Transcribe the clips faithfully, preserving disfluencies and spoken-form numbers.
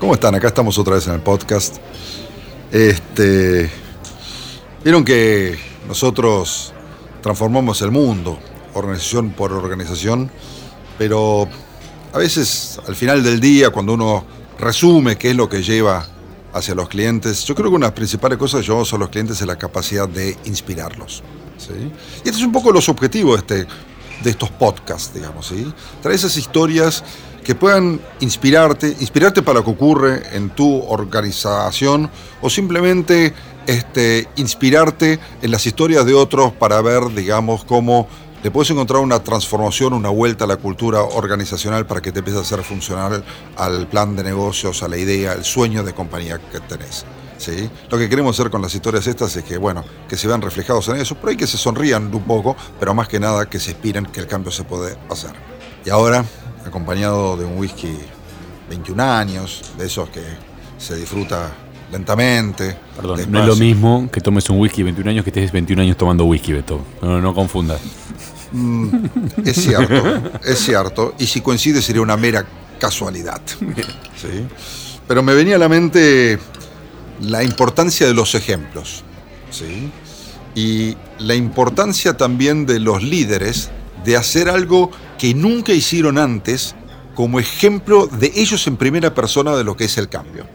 ¿Cómo están? Acá estamos otra vez en el podcast. Este, vieron que nosotros transformamos el mundo, organización por organización, pero a veces al final del día, cuando uno resume qué es lo que lleva hacia los clientes, yo creo que una de las principales cosas que llevamos a los clientes es la capacidad de inspirarlos, ¿sí? Y este es un poco los objetivos de, este, de estos podcasts, digamos, ¿sí? Traer esas historias que puedan inspirarte, inspirarte para lo que ocurre en tu organización o simplemente este, inspirarte en las historias de otros para ver, digamos, cómo le puedes encontrar una transformación, una vuelta a la cultura organizacional para que te empiece a hacer funcionar al plan de negocios, a la idea, al sueño de compañía que tenés, ¿sí? Lo que queremos hacer con las historias estas es que, bueno, que se vean reflejados en eso, pero hay que se sonrían un poco, pero más que nada que se inspiren que el cambio se puede hacer. Y ahora, acompañado de un whisky veintiún años, de esos que se disfruta lentamente. Perdón, despacio. No es lo mismo que tomes un whisky veintiún años que estés veintiún años tomando whisky, Beto. No, no confundas. Mm, es cierto, es cierto. Y si coincide sería una mera casualidad. ¿Sí? Pero me venía a la mente la importancia de los ejemplos, ¿sí? Y la importancia también de los líderes de hacer algo que nunca hicieron antes como ejemplo de ellos en primera persona de lo que es el cambio.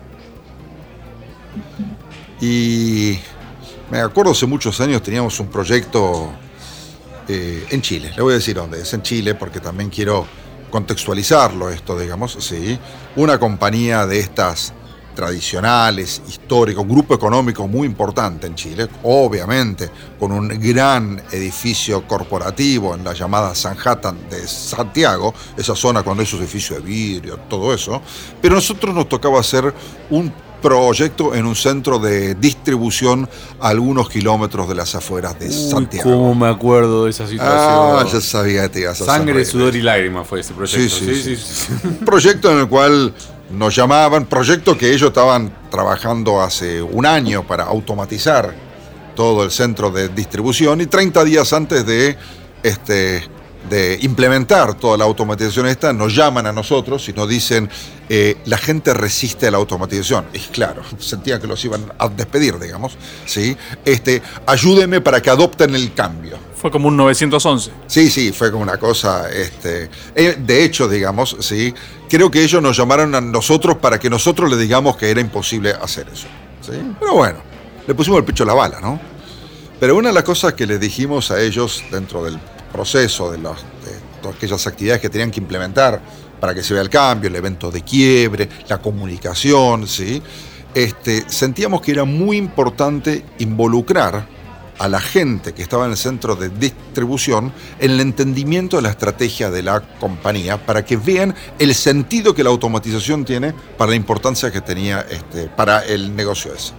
Y me acuerdo hace muchos años teníamos un proyecto eh, en Chile, le voy a decir dónde es, en Chile, porque también quiero contextualizarlo esto, digamos, ¿sí? Una compañía de estas tradicionales, históricos, un grupo económico muy importante en Chile, obviamente con un gran edificio corporativo en la llamada Sanhattan de Santiago, esa zona con esos edificios de vidrio, todo eso, pero a nosotros nos tocaba hacer un proyecto en un centro de distribución a algunos kilómetros de las afueras de Uy, Santiago. ¿Cómo me acuerdo de esa situación? Ah, ya sabía que te ibas a Sangre, sudor y lágrimas fue ese proyecto. Sí, sí, sí, sí, sí. Un proyecto en el cual nos llamaban, proyecto que ellos estaban trabajando hace un año para automatizar todo el centro de distribución y treinta días antes de, este, de implementar toda la automatización esta, nos llaman a nosotros y nos dicen eh, la gente resiste a la automatización. Y claro, sentía que los iban a despedir, digamos, ¿sí? Este, ayúdenme para que adopten el cambio. Fue como un novecientos once. Sí, sí, fue como una cosa, este, de hecho, digamos, sí, creo que ellos nos llamaron a nosotros para que nosotros les digamos que era imposible hacer eso, ¿sí? Pero bueno, le pusimos el pecho a la bala, ¿no? Pero una de las cosas que les dijimos a ellos dentro del proceso de, los, de todas aquellas actividades que tenían que implementar para que se vea el cambio, el evento de quiebre, la comunicación, ¿sí? Este, sentíamos que era muy importante involucrar a la gente que estaba en el centro de distribución en el entendimiento de la estrategia de la compañía para que vean el sentido que la automatización tiene para la importancia que tenía este, para el negocio ese.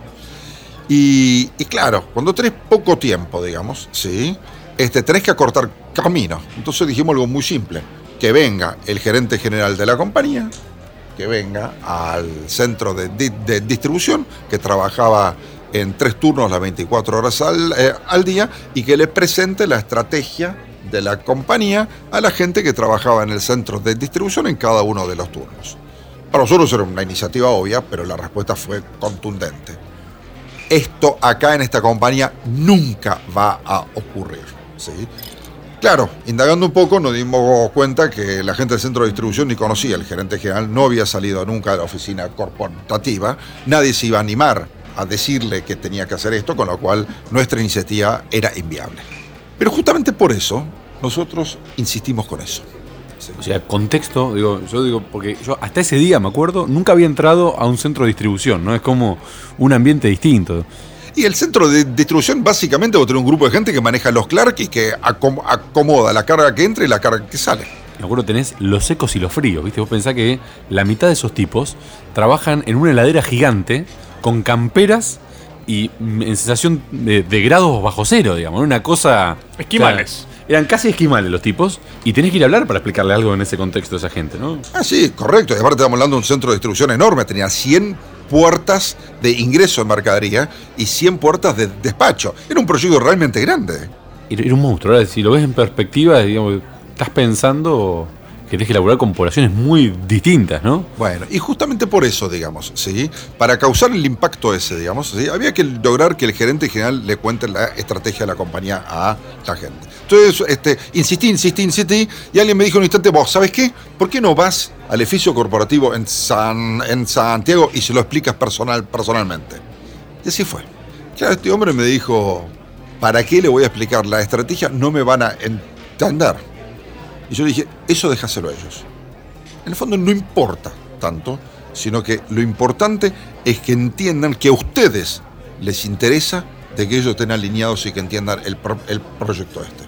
Y, y claro, cuando tenés poco tiempo, digamos, ¿sí? este, tenés que acortar camino. Entonces dijimos algo muy simple, que venga el gerente general de la compañía, que venga al centro de, de, de distribución, que trabajaba en tres turnos las veinticuatro horas al, eh, al día y que le presente la estrategia de la compañía a la gente que trabajaba en el centro de distribución en cada uno de los turnos. Para nosotros era una iniciativa obvia, pero la respuesta fue contundente. Esto acá en esta compañía nunca va a ocurrir, ¿sí? Claro, indagando un poco nos dimos cuenta que la gente del centro de distribución ni conocía al gerente general, no había salido nunca de la oficina corporativa, nadie se iba a animar a decirle que tenía que hacer esto, con lo cual nuestra iniciativa era inviable. Pero justamente por eso nosotros insistimos con eso. Sí. O sea, contexto, digo, yo digo, porque yo hasta ese día, me acuerdo, nunca había entrado a un centro de distribución, ¿no? Es como un ambiente distinto. Y el centro de distribución básicamente va a tener un grupo de gente que maneja los clerks y que acom- acomoda la carga que entra y la carga que sale. Me acuerdo, tenés los secos y los fríos, ¿viste? Vos pensás que la mitad de esos tipos trabajan en una heladera gigante con camperas y en sensación de, de grados bajo cero, digamos, una cosa... Esquimales. Claro, eran casi esquimales los tipos y tenés que ir a hablar para explicarle algo en ese contexto a esa gente, ¿no? Ah, sí, correcto. Y aparte estamos hablando de un centro de distribución enorme, tenía cien puertas de ingreso en mercadería y cien puertas de despacho. Era un proyecto realmente grande. Era un monstruo, ahora si lo ves en perspectiva, digamos, estás pensando que tenés que laburar con poblaciones muy distintas, ¿no? Bueno, y justamente por eso, digamos, ¿sí? Para causar el impacto ese, digamos, ¿sí? Había que lograr que el gerente general le cuente la estrategia de la compañía a la gente. Entonces, este, insistí, insistí, insistí, y alguien me dijo en un instante, vos, ¿sabes qué? ¿Por qué no vas al edificio corporativo en, San, en Santiago y se lo explicas personal, personalmente? Y así fue. Claro, este hombre me dijo, ¿para qué le voy a explicar la estrategia? No me van a entender. Y yo le dije, eso déjaselo a ellos. En el fondo no importa tanto, sino que lo importante es que entiendan que a ustedes les interesa de que ellos estén alineados y que entiendan el, pro, el proyecto este.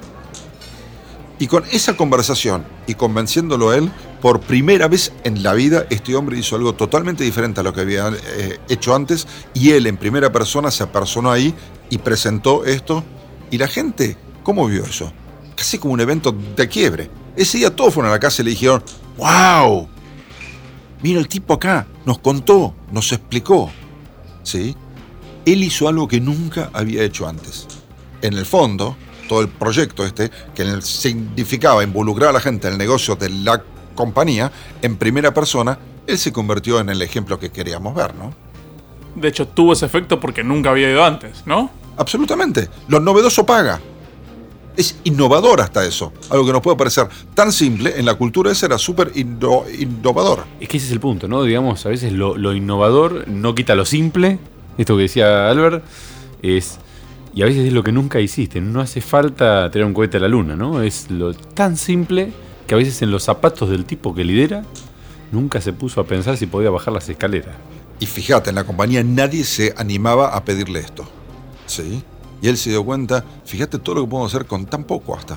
Y con esa conversación y convenciéndolo a él, por primera vez en la vida este hombre hizo algo totalmente diferente a lo que había eh, hecho antes, y él en primera persona se apersonó ahí y presentó esto, y la gente, ¿cómo vio eso? Casi como un evento de quiebre. Ese día todos fueron a la casa y le dijeron, ¡wow! Mira el tipo acá, nos contó, nos explicó. ¿Sí? Él hizo algo que nunca había hecho antes. En el fondo, todo el proyecto este, que significaba involucrar a la gente en el negocio de la compañía, en primera persona, él se convirtió en el ejemplo que queríamos ver, ¿no? De hecho, tuvo ese efecto porque nunca había ido antes, ¿no? Absolutamente. Lo novedoso paga. Es innovador hasta eso. Algo que nos puede parecer tan simple, en la cultura ese era súper inno, innovador. Es que ese es el punto, ¿no? Digamos, a veces lo, lo innovador no quita lo simple. Esto que decía Albert es... Y a veces es lo que nunca hiciste. No hace falta tirar un cohete a la luna, ¿no? Es lo tan simple que a veces en los zapatos del tipo que lidera nunca se puso a pensar si podía bajar las escaleras. Y fíjate, en la compañía nadie se animaba a pedirle esto. ¿Sí? Y él se dio cuenta, fíjate todo lo que podemos hacer con tan poco hasta.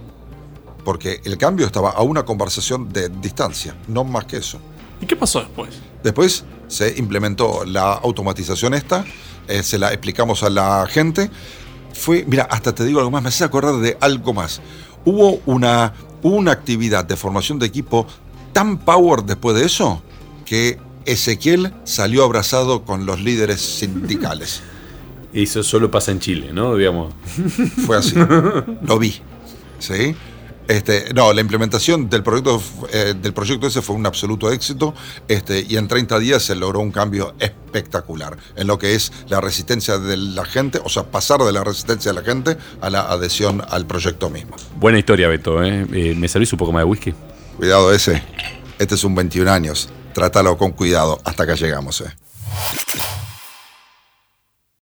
Porque el cambio estaba a una conversación de distancia, no más que eso. ¿Y qué pasó después? Después se implementó la automatización esta, eh, se la explicamos a la gente. Fue, mira, hasta te digo algo más, me hace acordar de algo más. Hubo una, una actividad de formación de equipo tan power después de eso, que Ezequiel salió abrazado con los líderes sindicales. Eso solo pasa en Chile, ¿no? Digamos. Fue así. Lo vi. ¿Sí? Este, no, la implementación del proyecto, eh, del proyecto ese fue un absoluto éxito, este, y en treinta días se logró un cambio espectacular en lo que es la resistencia de la gente, o sea, pasar de la resistencia de la gente a la adhesión al proyecto mismo. Buena historia, Beto, ¿eh? Eh, ¿Me servís un poco más de whisky? Cuidado ese. Este es un veintiún años. Trátalo con cuidado. Hasta acá llegamos, ¿eh?